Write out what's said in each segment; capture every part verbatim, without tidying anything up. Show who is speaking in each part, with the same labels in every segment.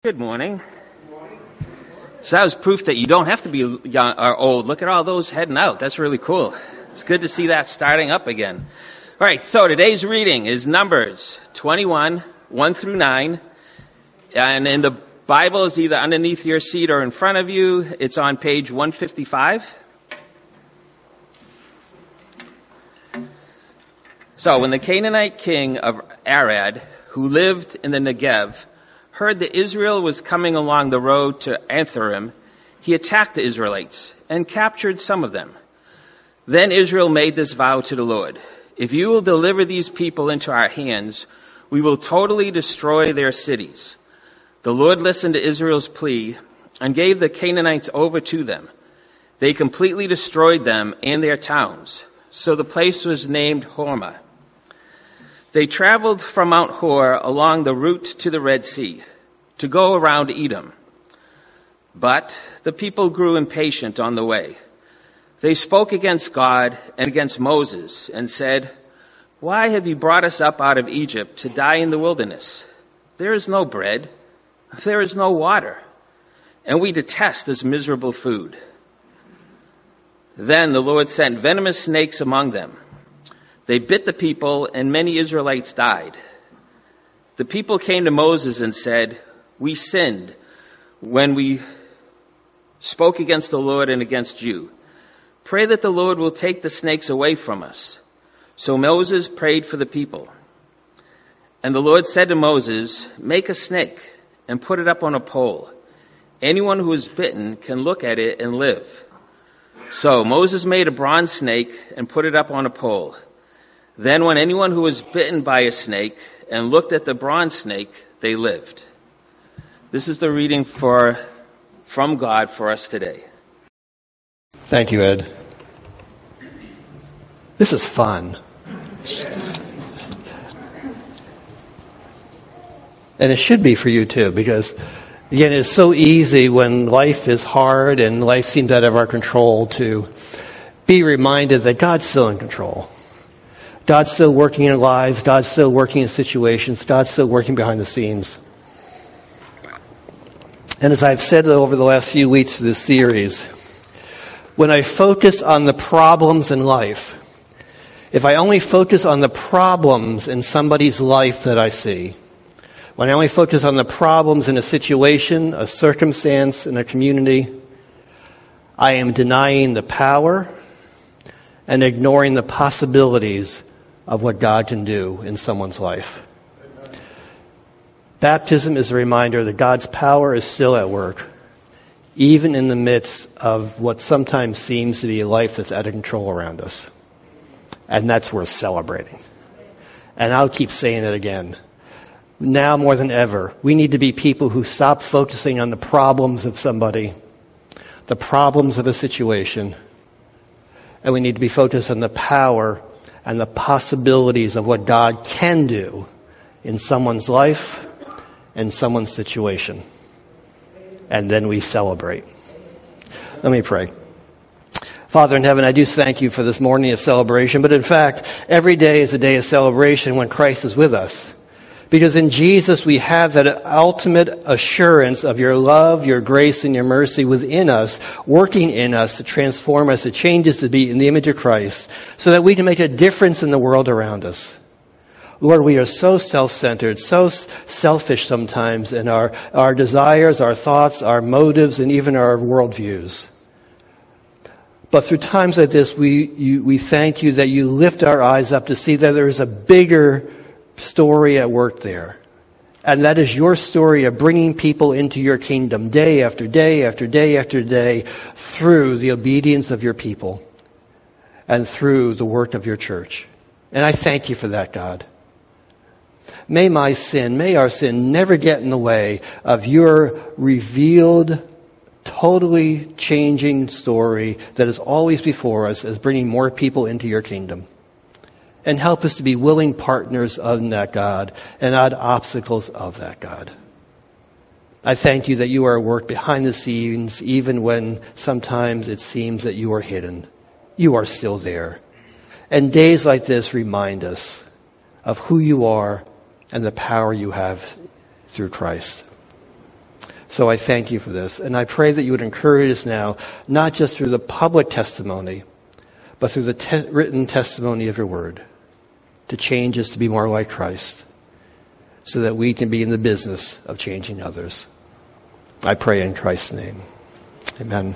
Speaker 1: Good morning. So that was proof that you don't have to be young or old. Look at all those heading out. That's really cool. It's good to see that starting up again. All right, so today's reading is Numbers twenty-one, one through nine. And in the Bible is either underneath your seat or in front of you. It's on page one fifty-five. So when the Canaanite king of Arad, who lived in the Negev, heard that Israel was coming along the road to Antharim, he attacked the Israelites and captured some of them. Then Israel made this vow to the Lord: if you will deliver these people into our hands, we will totally destroy their cities. The Lord listened to Israel's plea and gave the Canaanites over to them. They completely destroyed them and their towns. So the place was named Hormah. They traveled from Mount Hor along the route to the Red Sea to go around Edom. But the people grew impatient on the way. They spoke against God and against Moses and said, "Why have you brought us up out of Egypt to die in the wilderness? There is no bread, there is no water, and we detest this miserable food." Then the Lord sent venomous snakes among them. They bit the people, and many Israelites died. The people came to Moses and said, "We sinned when we spoke against the Lord and against you. Pray that the Lord will take the snakes away from us." So Moses prayed for the people. And the Lord said to Moses, "Make a snake and put it up on a pole. Anyone who is bitten can look at it and live." So Moses made a bronze snake and put it up on a pole. Then when anyone who was bitten by a snake and looked at the bronze snake, they lived. This is the reading for from God for us today.
Speaker 2: Thank you, Ed. This is fun. And it should be for you too, because again, it's so easy when life is hard and life seems out of our control to be reminded that God's still in control. God's still working in lives. God's still working in situations. God's still working behind the scenes. And as I've said over the last few weeks of this series, when I focus on the problems in life, if I only focus on the problems in somebody's life that I see, when I only focus on the problems in a situation, a circumstance, in a community, I am denying the power and ignoring the possibilities of what God can do in someone's life. Amen. Baptism is a reminder that God's power is still at work, even in the midst of what sometimes seems to be a life that's out of control around us. And that's worth celebrating. And I'll keep saying it again. Now more than ever, we need to be people who stop focusing on the problems of somebody, the problems of a situation, and we need to be focused on the power and the possibilities of what God can do in someone's life and someone's situation. And then we celebrate. Let me pray. Father in heaven, I do thank you for this morning of celebration, but in fact, every day is a day of celebration when Christ is with us. Because in Jesus we have that ultimate assurance of your love, your grace, and your mercy within us, working in us to transform us, to change us to be in the image of Christ, so that we can make a difference in the world around us. Lord, we are so self-centered, so selfish sometimes in our, our desires, our thoughts, our motives, and even our worldviews. But through times like this, we, you, we thank you that you lift our eyes up to see that there is a bigger story at work there. And that is your story of bringing people into your kingdom day after day after day after day through the obedience of your people and through the work of your church. And I thank you for that, God. May my sin, may our sin never get in the way of your revealed, totally changing story that is always before us as bringing more people into your kingdom. And help us to be willing partners of that, God, and not obstacles of that, God. I thank you that you are at work behind the scenes, even when sometimes it seems that you are hidden. You are still there. And days like this remind us of who you are and the power you have through Christ. So I thank you for this. And I pray that you would encourage us now, not just through the public testimony, but through the te- written testimony of your word, to change us to be more like Christ, so that we can be in the business of changing others. I pray in Christ's name. Amen.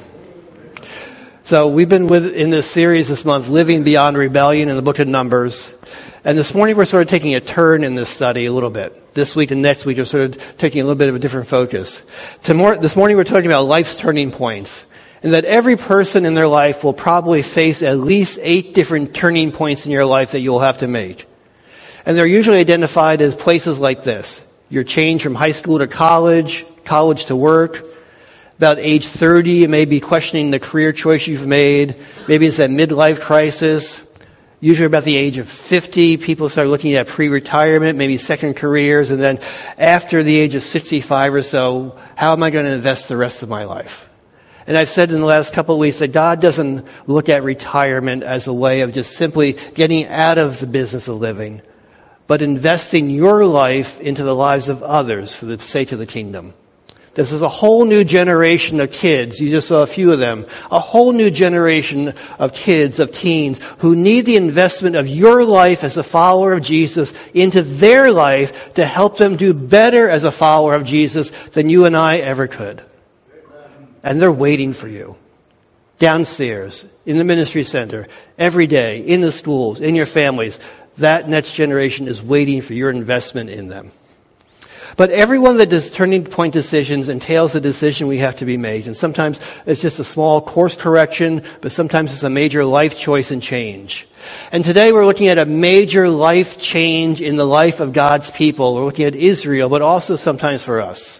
Speaker 2: So we've been with, in this series this month, Living Beyond Rebellion in the book of Numbers. And this morning we're sort of taking a turn in this study a little bit. This week and next week we're sort of taking a little bit of a different focus. Tomorrow, this morning we're talking about life's turning points. And that every person in their life will probably face at least eight different turning points in your life that you'll have to make. And they're usually identified as places like this. Your change from high school to college, college to work. About age thirty, you may be questioning the career choice you've made. Maybe it's that midlife crisis. Usually about the age of fifty, people start looking at pre-retirement, maybe second careers, and then after the age of sixty-five or so, how am I going to invest the rest of my life? And I've said in the last couple of weeks that God doesn't look at retirement as a way of just simply getting out of the business of living, but investing your life into the lives of others for the sake of the kingdom. This is a whole new generation of kids. You just saw a few of them. A whole new generation of kids, of teens, who need the investment of your life as a follower of Jesus into their life to help them do better as a follower of Jesus than you and I ever could. And they're waiting for you. Downstairs, in the ministry center, every day, in the schools, in your families. That next generation is waiting for your investment in them. But every one of the turning point decisions entails a decision we have to be made. And sometimes it's just a small course correction, but sometimes it's a major life choice and change. And today we're looking at a major life change in the life of God's people. We're looking at Israel, but also sometimes for us.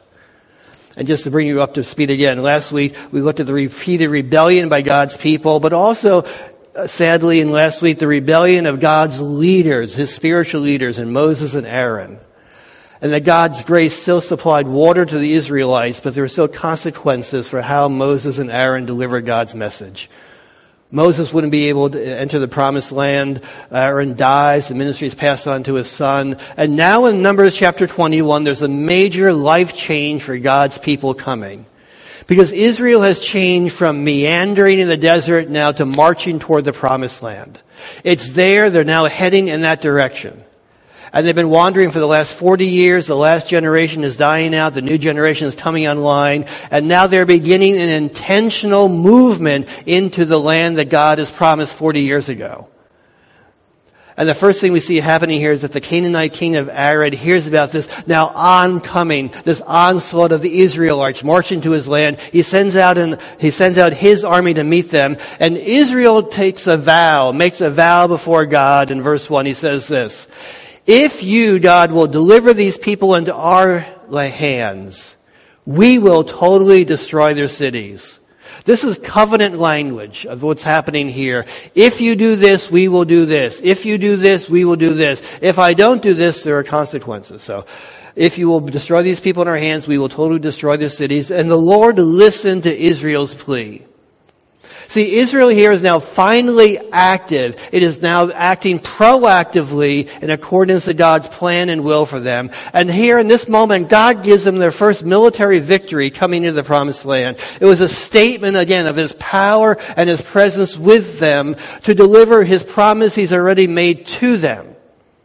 Speaker 2: And just to bring you up to speed again, last week we looked at the repeated rebellion by God's people, but also, uh, sadly, in last week, the rebellion of God's leaders, his spiritual leaders, and Moses and Aaron. And that God's grace still supplied water to the Israelites, but there were still consequences for how Moses and Aaron delivered God's message. Moses wouldn't be able to enter the promised land. Aaron dies. The ministry is passed on to his son. And now in Numbers chapter twenty-one, there's a major life change for God's people coming. Because Israel has changed from meandering in the desert now to marching toward the promised land. It's there. They're now heading in that direction. And they've been wandering for the last forty years. The last generation is dying out. The new generation is coming online. And now they're beginning an intentional movement into the land that God has promised forty years ago. And the first thing we see happening here is that the Canaanite king of Arad hears about this now oncoming, this onslaught of the Israelites marching to his land. He sends out and he sends out his army to meet them. And Israel takes a vow, makes a vow before God. In verse one, he says this: if you, God, will deliver these people into our hands, we will totally destroy their cities. This is covenant language of what's happening here. If you do this, we will do this. If you do this, we will do this. If I don't do this, there are consequences. So, if you will destroy these people in our hands, we will totally destroy their cities. And the Lord listened to Israel's plea. See, Israel here is now finally active. It is now acting proactively in accordance to God's plan and will for them. And here in this moment, God gives them their first military victory coming into the promised land. It was a statement, again, of his power and his presence with them to deliver his promise he's already made to them.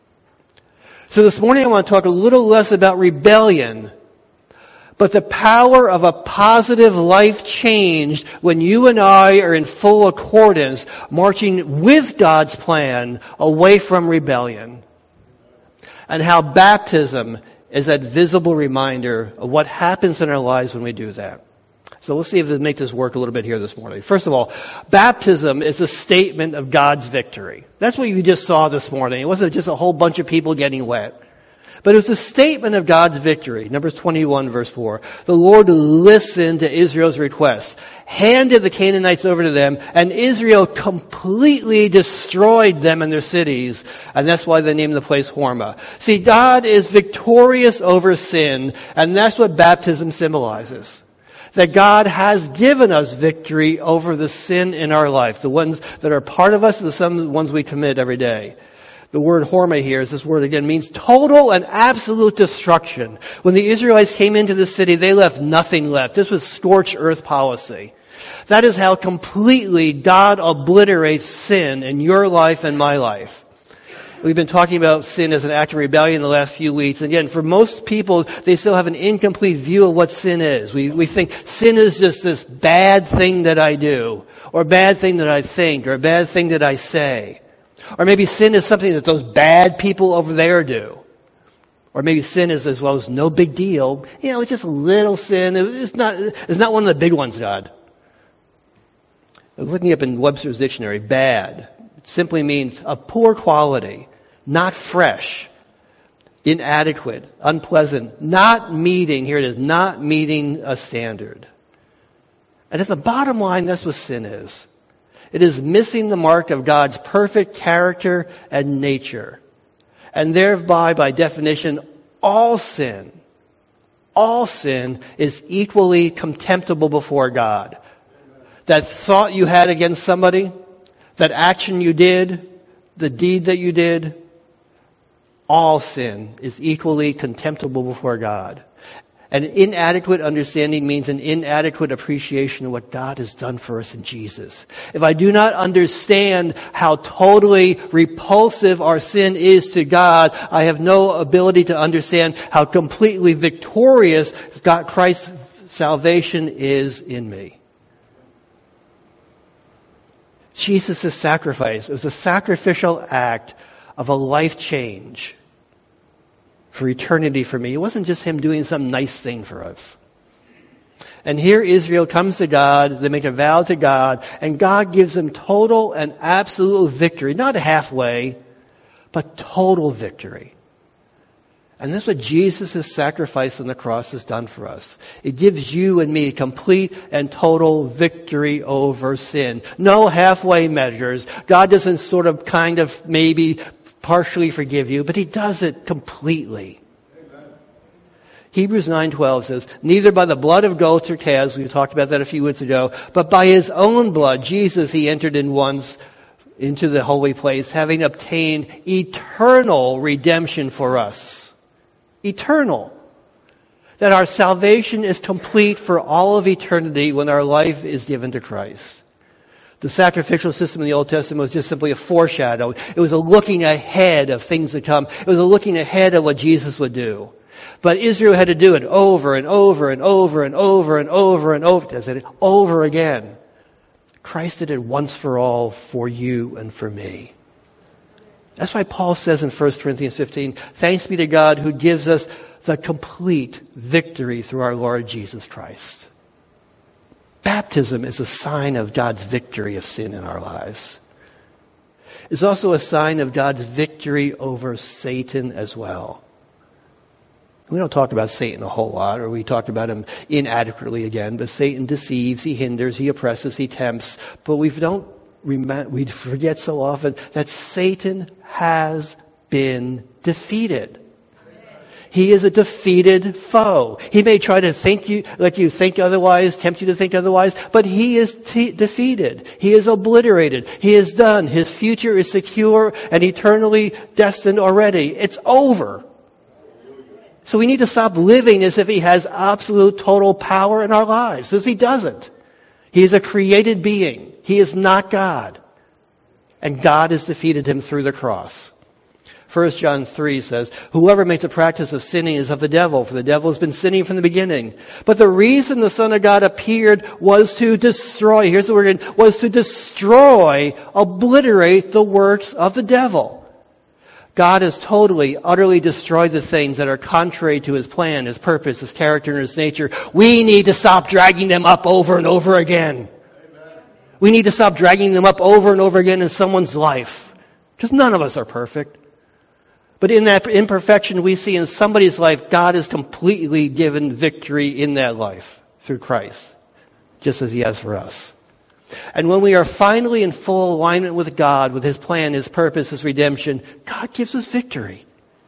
Speaker 2: So this morning I want to talk a little less about rebellion, but the power of a positive life change when you and I are in full accordance, marching with God's plan away from rebellion. And how baptism is that visible reminder of what happens in our lives when we do that. So let's see if this makes this work a little bit here this morning. First of all, baptism is a statement of God's victory. That's what you just saw this morning. It wasn't just a whole bunch of people getting wet. But it was a statement of God's victory. Numbers twenty-one, verse four. The Lord listened to Israel's request, handed the Canaanites over to them, and Israel completely destroyed them and their cities. And that's why they named the place Hormah. See, God is victorious over sin, and that's what baptism symbolizes. That God has given us victory over the sin in our life, the ones that are part of us and the some ones we commit every day. The word horma here is this word again means total and absolute destruction. When the Israelites came into the city, they left nothing left. This was scorched earth policy. That is how completely God obliterates sin in your life and my life. We've been talking about sin as an act of rebellion the last few weeks. Again, for most people, they still have an incomplete view of what sin is. We, we think sin is just this bad thing that I do, or a bad thing that I think, or a bad thing that I say. Or maybe sin is something that those bad people over there do. Or maybe sin is as well as no big deal. You know, it's just a little sin. It's not, it's not one of the big ones, God. I was looking up in Webster's dictionary, bad. It simply means of poor quality, not fresh, inadequate, unpleasant, not meeting, here it is, not meeting a standard. And at the bottom line, that's what sin is. It is missing the mark of God's perfect character and nature. And thereby, by definition, all sin, all sin is equally contemptible before God. That thought you had against somebody, that action you did, the deed that you did, all sin is equally contemptible before God. An inadequate understanding means an inadequate appreciation of what God has done for us in Jesus. If I do not understand how totally repulsive our sin is to God, I have no ability to understand how completely victorious God, Christ's salvation is in me. Jesus' sacrifice was a sacrificial act of a life change for eternity for me. It wasn't just him doing some nice thing for us. And here Israel comes to God, they make a vow to God, and God gives them total and absolute victory. Not halfway, but total victory. And that's what Jesus' sacrifice on the cross has done for us. It gives you and me complete and total victory over sin. No halfway measures. God doesn't sort of kind of maybe partially forgive you, but he does it completely. Amen. Hebrews nine twelve says, neither by the blood of goats or calves, we talked about that a few weeks ago, but by his own blood, Jesus, he entered in once into the holy place, having obtained eternal redemption for us. Eternal. That our salvation is complete for all of eternity when our life is given to Christ. The sacrificial system in the Old Testament was just simply a foreshadow. It was a looking ahead of things to come. It was a looking ahead of what Jesus would do. But Israel had to do it over and over and over and over and over and over. Does it over again? Christ did it once for all for you and for me. That's why Paul says in First Corinthians fifteen, thanks be to God who gives us the complete victory through our Lord Jesus Christ. Baptism is a sign of God's victory of sin in our lives. It's also a sign of God's victory over Satan as well. We don't talk about Satan a whole lot, or we talked about him inadequately again, but Satan deceives, he hinders, he oppresses, he tempts. But we don't remember, we forget so often that Satan has been defeated. He is a defeated foe. He may try to think you, let you think otherwise, tempt you to think otherwise, but he is t- defeated. He is obliterated. He is done. His future is secure and eternally destined already. It's over. So we need to stop living as if he has absolute total power in our lives, because he doesn't. He is a created being. He is not God. And God has defeated him through the cross. First John three says, whoever makes a practice of sinning is of the devil, for the devil has been sinning from the beginning. But the reason the Son of God appeared was to destroy, here's the word again, was to destroy, obliterate the works of the devil. God has totally, utterly destroyed the things that are contrary to his plan, his purpose, his character, and his nature. We need to stop dragging them up over and over again. Amen. We need to stop dragging them up over and over again in someone's life. Because none of us are perfect. But in that imperfection we see in somebody's life, God has completely given victory in that life through Christ, just as he has for us. And when we are finally in full alignment with God, with his plan, his purpose, his redemption, God gives us victory.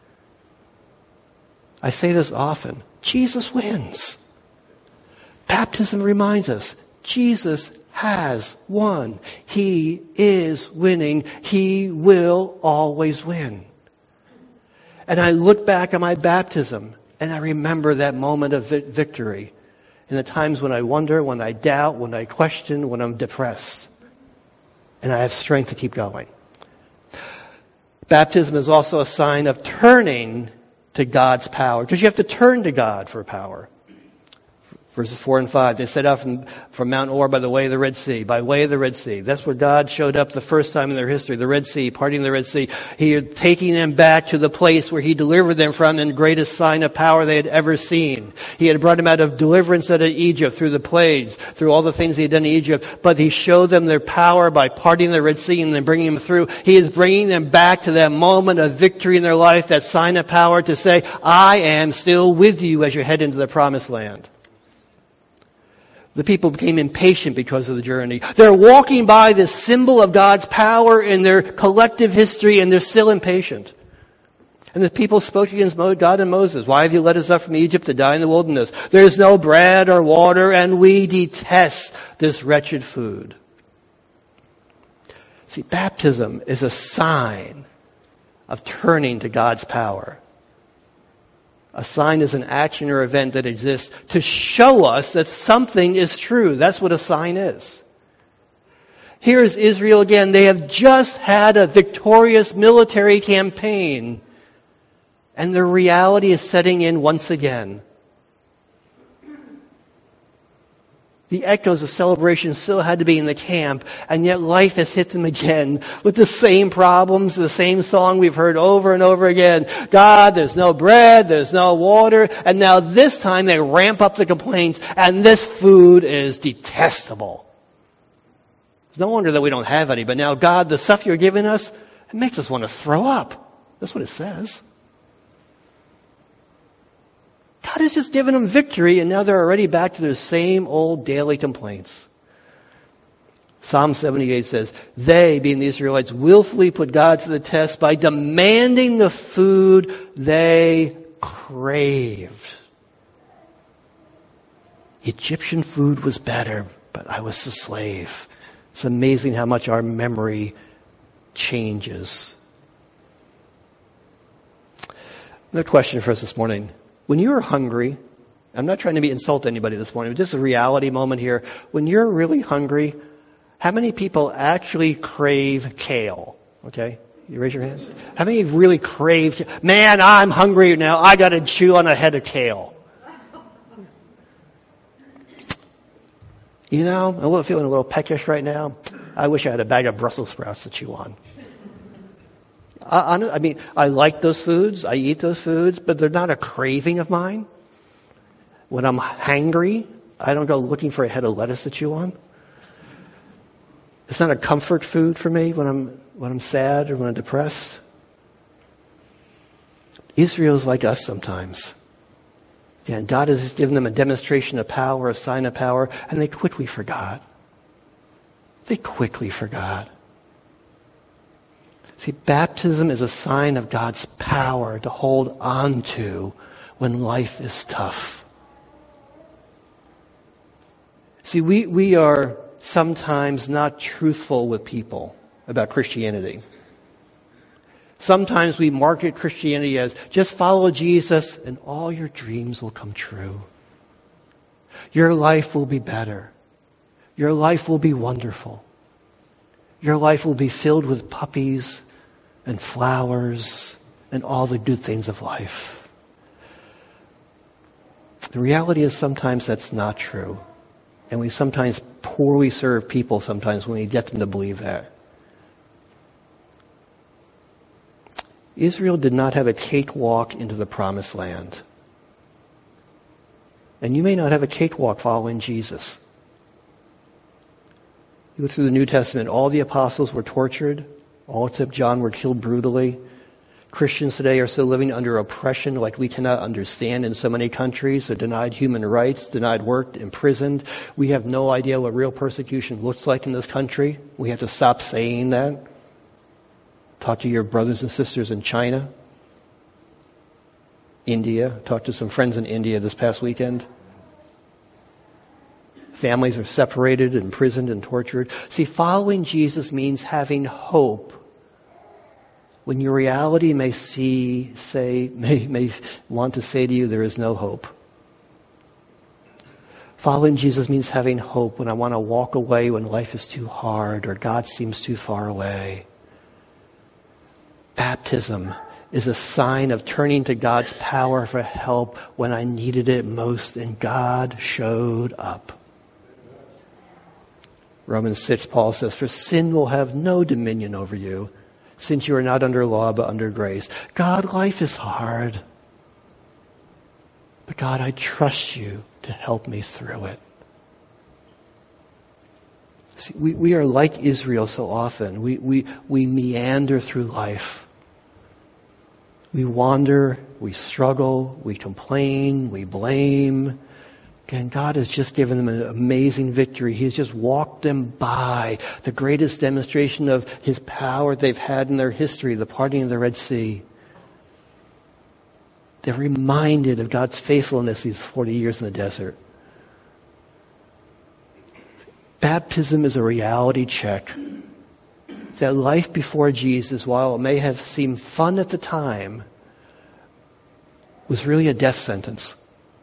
Speaker 2: I say this often. Jesus wins. Baptism reminds us, Jesus has won. He is winning. He will always win. And I look back on my baptism and I remember that moment of victory. In the times when I wonder, when I doubt, when I question, when I'm depressed. And I have strength to keep going. Baptism is also a sign of turning to God's power. Because you have to turn to God for power. Verses four and five, they set out from, from Mount Or by the way of the Red Sea, by way of the Red Sea. That's where God showed up the first time in their history, the Red Sea, parting the Red Sea. He had taking them back to the place where He delivered them from the greatest sign of power they had ever seen. He had brought them out of deliverance out of Egypt through the plagues, through all the things He had done in Egypt. But He showed them their power by parting the Red Sea and then bringing them through. He is bringing them back to that moment of victory in their life, that sign of power to say, I am still with you as you head into the promised land. The people became impatient because of the journey. They're walking by this symbol of God's power in their collective history, and they're still impatient. And the people spoke against God and Moses. Why have you led us up from Egypt to die in the wilderness? There is no bread or water, and we detest this wretched food. See, baptism is a sign of turning to God's power. A sign is an action or event that exists to show us that something is true. That's what a sign is. Here is Israel again. They have just had a victorious military campaign. And the reality is setting in once again. The echoes of celebration still had to be in the camp, and yet life has hit them again with the same problems, the same song we've heard over and over again. God, there's no bread, there's no water, and now this time they ramp up the complaints, and this food is detestable. It's no wonder that we don't have any, but now God, the stuff you're giving us, it makes us want to throw up. That's what it says. God has just given them victory, and now they're already back to their same old daily complaints. Psalm seventy-eight says, they, being the Israelites, willfully put God to the test by demanding the food they craved. Egyptian food was better, but I was a slave. It's amazing how much our memory changes. Another question for us this morning. When you're hungry, I'm not trying to be insult anybody this morning, but just a reality moment here. When you're really hungry, how many people actually crave kale? Okay? You raise your hand. How many really crave, man, I'm hungry now. I got to chew on a head of kale. You know, I'm feeling a little peckish right now. I wish I had a bag of Brussels sprouts to chew on. I, I mean, I like those foods. I eat those foods, but they're not a craving of mine. When I'm hangry, I don't go looking for a head of lettuce to chew on. It's not a comfort food for me when I'm when I'm sad or when I'm depressed. Israel's like us sometimes. Again, God has given them a demonstration of power, a sign of power, and they quickly forgot. They quickly forgot. See, baptism is a sign of God's power to hold on to when life is tough. See, we, we are sometimes not truthful with people about Christianity. Sometimes we market Christianity as just follow Jesus and all your dreams will come true. Your life will be better. Your life will be wonderful. Your life will be filled with puppies and flowers and all the good things of life. The reality is sometimes that's not true. And we sometimes poorly serve people sometimes when we get them to believe that. Israel did not have a cakewalk into the promised land. And you may not have a cakewalk following Jesus. You look through the New Testament, all the apostles were tortured. All except John were killed brutally. Christians today are still living under oppression like we cannot understand in so many countries. They're denied human rights, denied work, imprisoned. We have no idea what real persecution looks like in this country. We have to stop saying that. Talk to your brothers and sisters in China, India. Talked to some friends in India this past weekend. Families are separated, imprisoned, and tortured. See, following Jesus means having hope when your reality may see, say, may, may want to say to you, there is no hope. Following Jesus means having hope when I want to walk away when life is too hard or God seems too far away. Baptism is a sign of turning to God's power for help when I needed it most, and God showed up. Romans six, Paul says, for sin will have no dominion over you, since you are not under law but under grace. God, life is hard. But God, I trust you to help me through it. See, we, we are like Israel so often. We, we, we meander through life. We wander, we struggle, we complain, we blame. And God has just given them an amazing victory. He's just walked them by the greatest demonstration of His power they've had in their history, the parting of the Red Sea. They're reminded of God's faithfulness these forty years in the desert. Baptism is a reality check that life before Jesus, while it may have seemed fun at the time, was really a death sentence.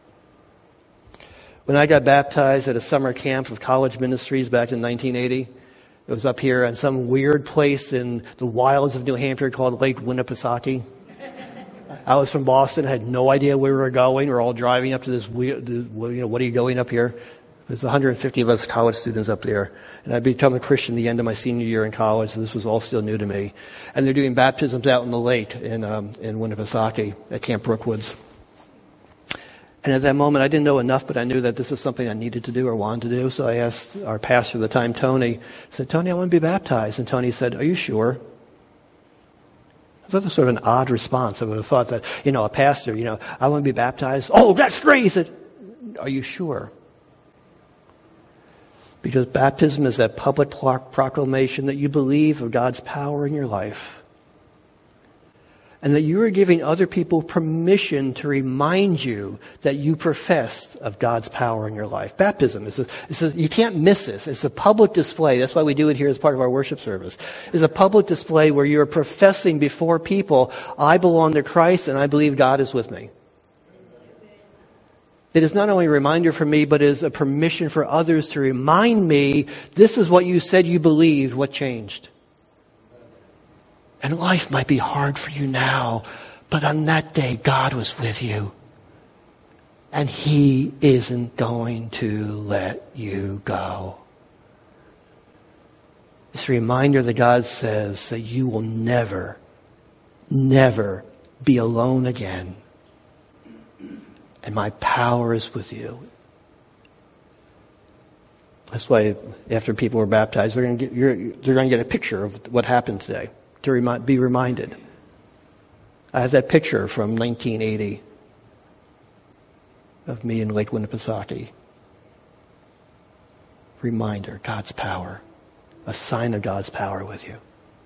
Speaker 2: When I got baptized at a summer camp of College Ministries back in nineteen eighty, it was up here in some weird place in the wilds of New Hampshire called Lake Winnipesaukee. I was from Boston, had no idea where we were going. We were all driving up to this, you know, what are you going up here? There's one hundred fifty of us college students up there. And I'd become a Christian at the end of my senior year in college, so this was all still new to me. And they're doing baptisms out in the lake in, um, in Winnipesaukee at Camp Brookwoods. And at that moment, I didn't know enough, but I knew that this is something I needed to do or wanted to do. So I asked our pastor at the time, Tony, I said, Tony, I want to be baptized. And Tony said, are you sure? I thought that was sort of an odd response. I would have thought that, you know, a pastor, you know, I want to be baptized. Oh, that's great. He said, are you sure? Because baptism is that public proclamation that you believe of God's power in your life. And that you are giving other people permission to remind you that you profess of God's power in your life. Baptism is a, it's a, you can't miss this. It's a public display. That's why we do it here as part of our worship service. It's a public display where you're professing before people, I belong to Christ and I believe God is with me. It is not only a reminder for me, but it is a permission for others to remind me, this is what you said you believed, what changed? And life might be hard for you now, but on that day, God was with you. And He isn't going to let you go. It's a reminder that God says that you will never, never be alone again. And my power is with you. That's why after people are baptized, they're going to get, you're, they're going to get a picture of what happened today to remind, be reminded. I have that picture from nineteen eighty of me in Lake Winnipesaukee. Reminder, God's power. A sign of God's power with you.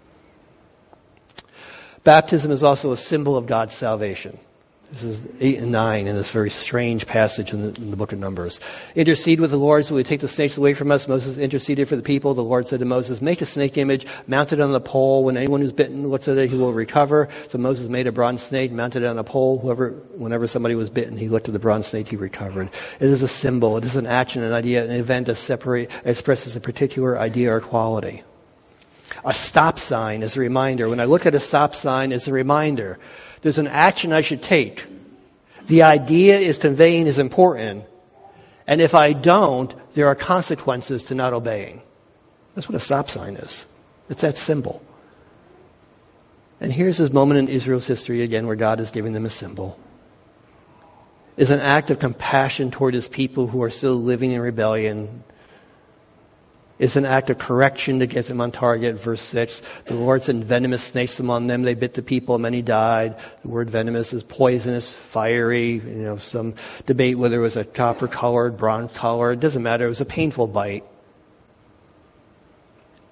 Speaker 2: Baptism is also a symbol of God's salvation. This is eight and nine in this very strange passage in the, in the book of Numbers. Intercede with the Lord so we take the snakes away from us. Moses interceded for the people. The Lord said to Moses, make a snake image, mount it on the pole. When anyone who's bitten looks at it, he will recover. So Moses made a bronze snake, mounted it on a pole. Whoever, whenever somebody was bitten, he looked at the bronze snake, he recovered. It is a symbol. It is an action, an idea, an event that separate, expresses a particular idea or quality. A stop sign is a reminder. When I look at a stop sign, it's a reminder. There's an action I should take. The idea is conveying is important. And if I don't, there are consequences to not obeying. That's what a stop sign is. It's that symbol. And here's this moment in Israel's history again where God is giving them a symbol. It's an act of compassion toward His people who are still living in rebellion. It's an act of correction to get them on target. Verse six, the Lord sent venomous snakes among them. They bit the people, many died. The word venomous is poisonous, fiery. You know, some debate whether it was a copper colored, bronze colored. It doesn't matter. It was a painful bite. It was an issue, it was an immediate issue of God's judgment to them.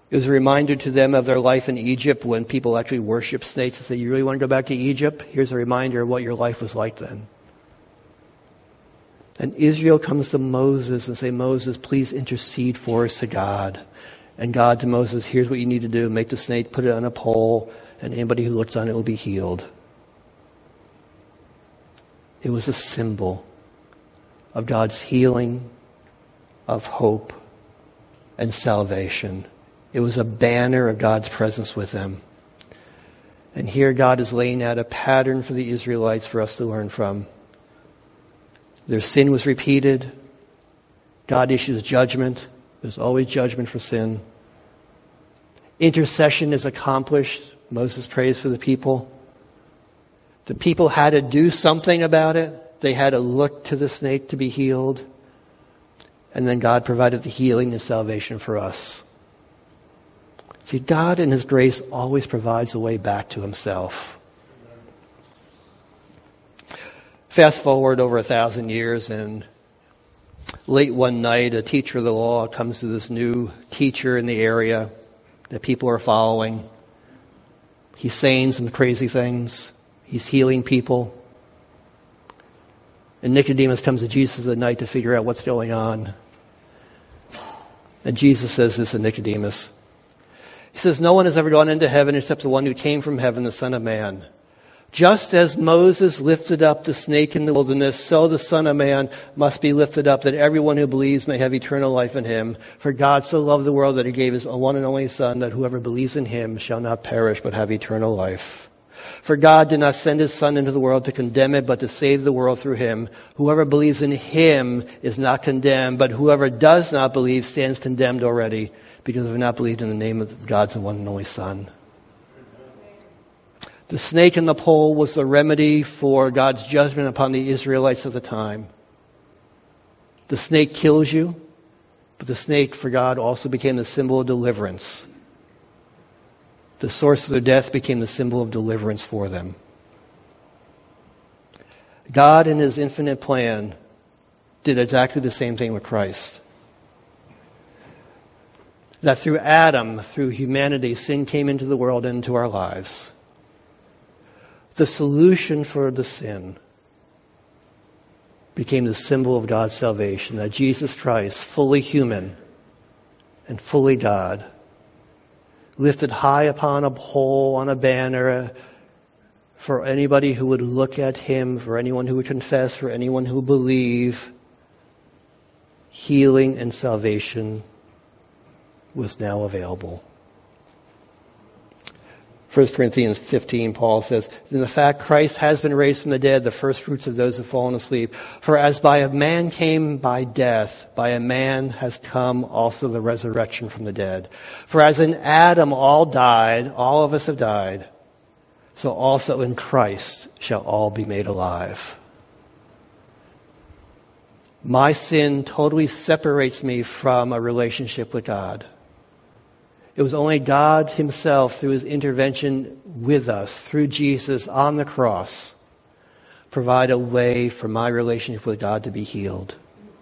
Speaker 2: It was a reminder to them of their life in Egypt when people actually worship snakes and say, you really want to go back to Egypt? Here's a reminder of what your life was like then. And Israel comes to Moses and say, Moses, please intercede for us to God. And God to Moses, here's what you need to do. Make the snake, put it on a pole, and anybody who looks on it will be healed. It was a symbol of God's healing, of hope, and salvation. It was a banner of God's presence with them. And here God is laying out a pattern for the Israelites for us to learn from. Their sin was repeated. God issues judgment. There's always judgment for sin. Intercession is accomplished. Moses prays for the people. The people had to do something about it. They had to look to the snake to be healed. And then God provided the healing and salvation for us. See, God in His grace always provides a way back to Himself. Fast forward over a thousand years, and late one night, a teacher of the law comes to this new teacher in the area that people are following. He's saying some crazy things. He's healing people. And Nicodemus comes to Jesus at night to figure out what's going on. And Jesus says this to Nicodemus. He says, no one has ever gone into heaven except the one who came from heaven, the Son of Man. Just as Moses lifted up the snake in the wilderness, so the Son of Man must be lifted up, that everyone who believes may have eternal life in Him. For God so loved the world that He gave His one and only Son, that whoever believes in Him shall not perish but have eternal life. For God did not send His Son into the world to condemn it, but to save the world through Him. Whoever believes in Him is not condemned, but whoever does not believe stands condemned already, because they have not believed in the name of God's one and only Son. The snake in the pole was the remedy for God's judgment upon the Israelites of the time. The snake kills you, but the snake for God also became the symbol of deliverance. The source of their death became the symbol of deliverance for them. God, in His infinite plan, did exactly the same thing with Christ. That through Adam, through humanity, sin came into the world and into our lives. The solution for the sin became the symbol of God's salvation, that Jesus Christ, fully human and fully God, lifted high upon a pole, on a banner, for anybody who would look at Him, for anyone who would confess, for anyone who would believe, healing and salvation was now available. First Corinthians fifteen, Paul says, in the fact Christ has been raised from the dead, the first fruits of those who have fallen asleep. For as by a man came by death, by a man has come also the resurrection from the dead. For as in Adam all died, all of us have died, so also in Christ shall all be made alive. My sin totally separates me from a relationship with God. It was only God Himself, through His intervention with us, through Jesus on the cross, provide a way for my relationship with God to be healed.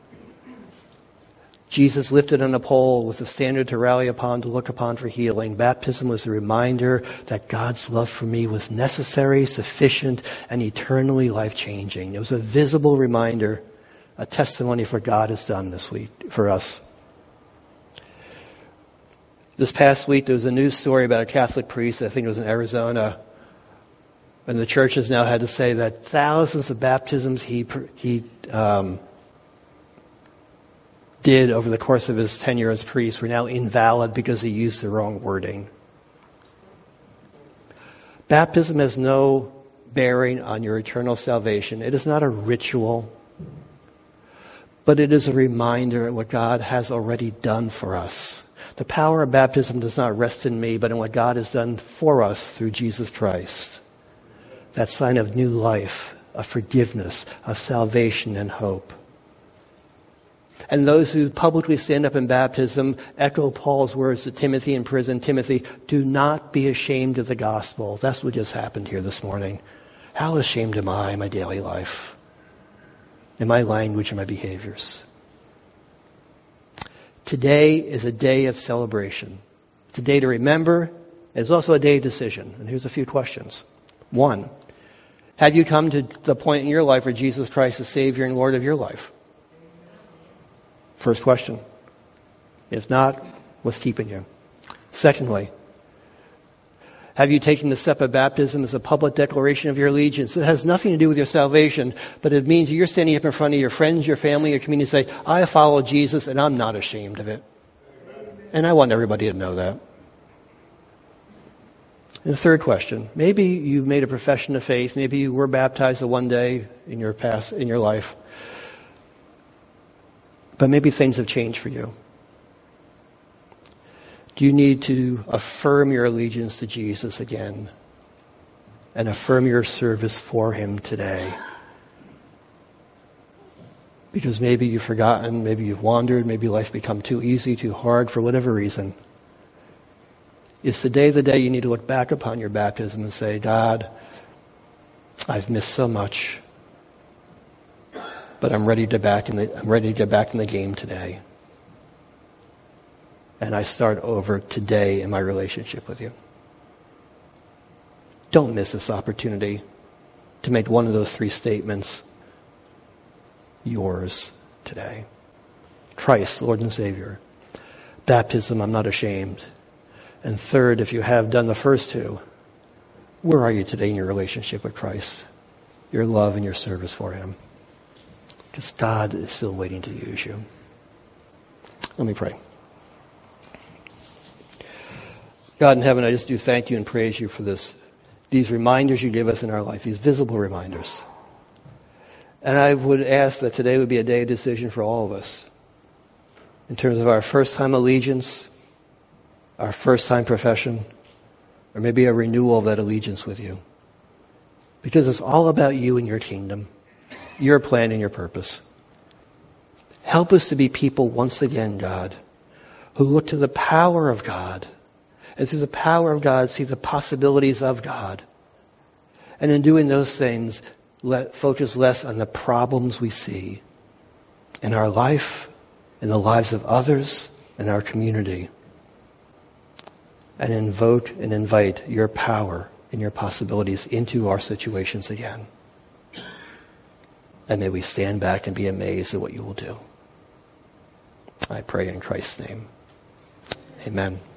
Speaker 2: Jesus lifted on a pole was the standard to rally upon, to look upon for healing. Baptism was a reminder that God's love for me was necessary, sufficient, and eternally life-changing. It was a visible reminder, a testimony for God has done this week for us. This past week, there was a news story about a Catholic priest, I think it was in Arizona, and the church has now had to say that thousands of baptisms he he um, did over the course of his tenure as priest were now invalid because he used the wrong wording. Baptism has no bearing on your eternal salvation. It is not a ritual, but it is a reminder of what God has already done for us. The power of baptism does not rest in me, but in what God has done for us through Jesus Christ. That sign of new life, of forgiveness, of salvation and hope. And those who publicly stand up in baptism echo Paul's words to Timothy in prison. Timothy, do not be ashamed of the gospel. That's what just happened here this morning. How ashamed am I in my daily life, in my language and my behaviors? Today is a day of celebration. It's a day to remember. It's also a day of decision. And here's a few questions. One, have you come to the point in your life where Jesus Christ is Savior and Lord of your life? First question. If not, what's keeping you? Secondly, have you taken the step of baptism as a public declaration of your allegiance? It has nothing to do with your salvation, but it means you're standing up in front of your friends, your family, your community and say, I follow Jesus and I'm not ashamed of it. And I want everybody to know that. And the third question, maybe you made a profession of faith, maybe you were baptized one day in your past, in your life, but maybe things have changed for you. Do you need to affirm your allegiance to Jesus again and affirm your service for Him today? Because maybe you've forgotten, maybe you've wandered, maybe life become too easy, too hard for whatever reason. Is today the day you need to look back upon your baptism and say, God, I've missed so much, but I'm ready to back in the, I'm ready to get back in the game today. And I start over today in my relationship with you. Don't miss this opportunity to make one of those three statements yours today. Christ, Lord and Savior. Baptism, I'm not ashamed. And third, if you have done the first two, where are you today in your relationship with Christ? Your love and your service for Him. Because God is still waiting to use you. Let me pray. God in heaven, I just do thank you and praise you for this, these reminders you give us in our life, these visible reminders. And I would ask that today would be a day of decision for all of us. In terms of our first time allegiance, our first time profession, or maybe a renewal of that allegiance with you. Because it's all about you and your kingdom, your plan and your purpose. Help us to be people once again, God, who look to the power of God, and through the power of God see the possibilities of God. And in doing those things, let focus less on the problems we see in our life, in the lives of others, in our community. And invoke and invite your power and your possibilities into our situations again. And may we stand back and be amazed at what you will do. I pray in Christ's name. Amen.